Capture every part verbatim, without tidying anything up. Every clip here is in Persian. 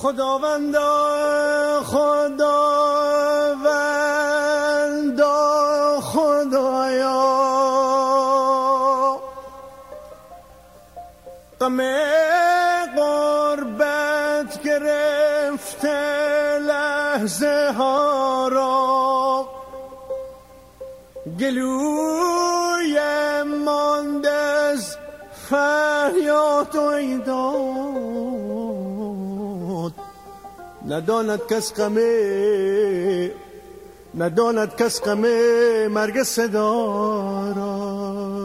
خداوندا خداوندا خدایا غم غربت گرفته لحظه ها را گلویم مانده از فریاد و ایداد نداند کس غمه نداند کس غمه مرگ صدا را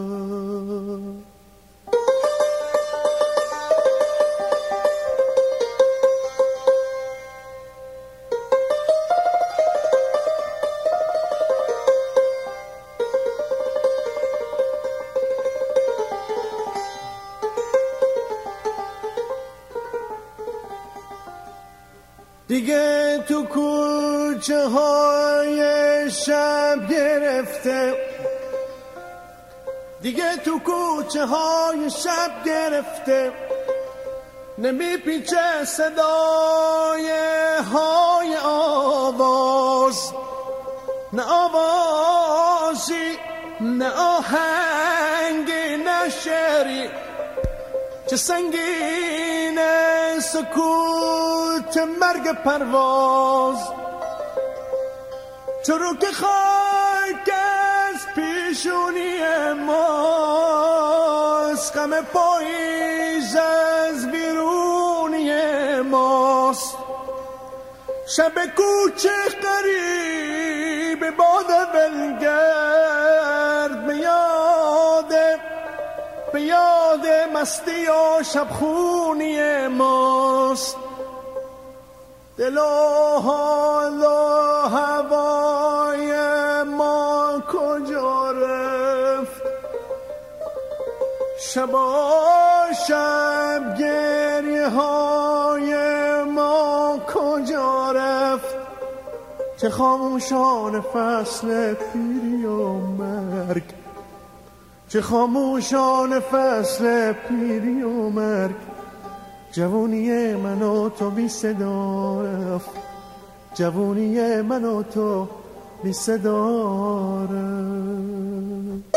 دیگه تو کوچه های شب گرفته دیگه تو کوچه های شب گرفته نمیپیچه صدای های آواز نه آوازی نه آهنگی نه شعری چه سنگین سکوت مرگ پرواز چرا که خاک از پیشونی ماست غم پاییز از بیرونی ماست شب کوچه قریب باد ولگرد میاده به یاد مستی و شبخونی ماست دل و حال و هوای ما کجا رفت شبا شب گریه های ما کجا رفت چه خاموشان فصل پیری و مرگ چه خاموشان فصل پیری و مرگ جوونی من و تو بی صدا رفت جوونی من و تو بی صدا رفت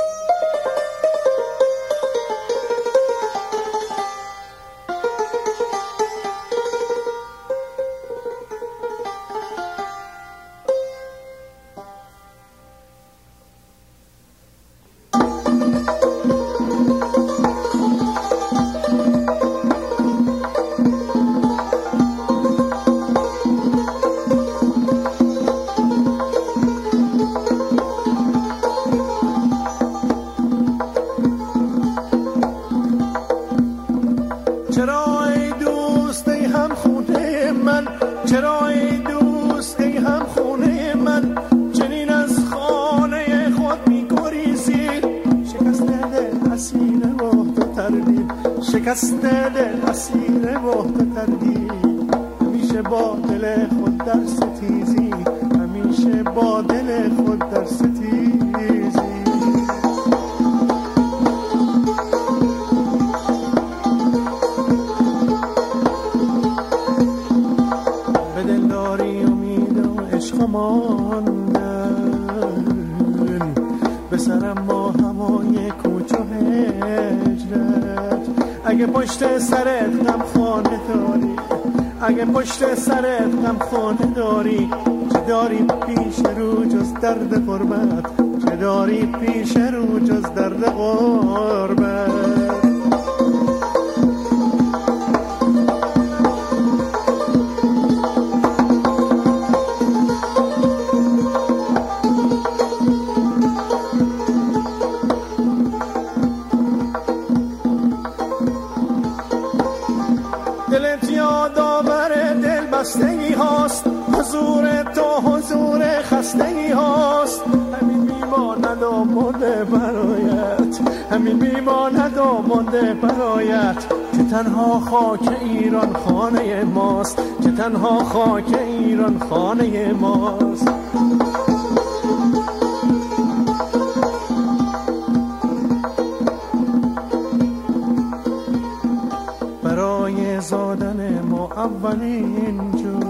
چرا ای دوست ای هم خونه من چرا ای دوست ای هم خونه من چنین از خانه خود می‌گریزی شکست دل اسیر وحدت و تردید شکست دل اسیر وحدت و تردید همیشه با دل خود در ستیزی همیشه با دل خود در ستیزی ماندن به سرم ما همای کوچه و هجرت اگه پشت سرت غم خانه داری اگه پشت سرت غم خانه داری چه داری پیش رو جز درد غربت چه داری پیش رو جز درد غربت دلت یادآور دل بستگی هاست حضور تو حضور خستگی هاست همین میماند و مونده برایت همین میماند و مونده برایت که تنها خاک ایران خانه ماست که تنها خاک ایران خانه ماست برای زادن ما اولین جو،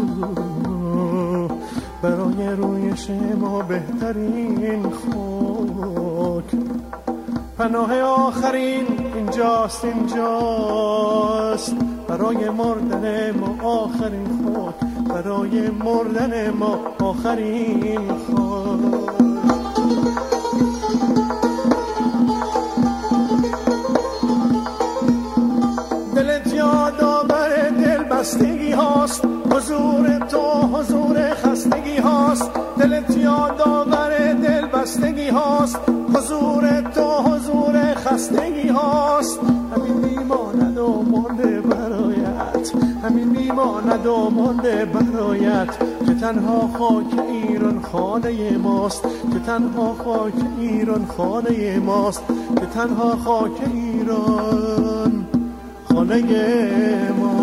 برای رویش ما بهترین خاک. پناه آخرین اینجاست اینجاست، برای مردن ما آخرین خاک، برای مردن ما آخرین خاک. دلت یادآور دل بستگی هاست، حضور تو حضور خستگی هاست. دلت یادآور دل بستگی هاست، حضور تو حضور خستگی هاست. همین میماند و مانده برایت، همین میماند و مانده برایت، که تنها خاک ایران خانه ماست، که تنها خاک ایران خانه ماست، که تنها خاک ایران خانه ماست.